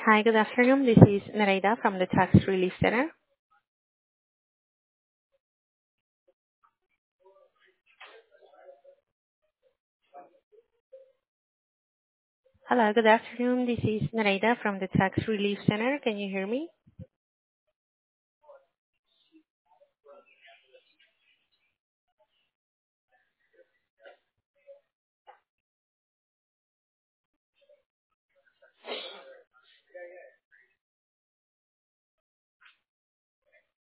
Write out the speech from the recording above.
Hi, good afternoon. This is Nareda from the Tax Relief Center. Hello, good afternoon. This is Nareda from the Tax Relief Center. Can you hear me?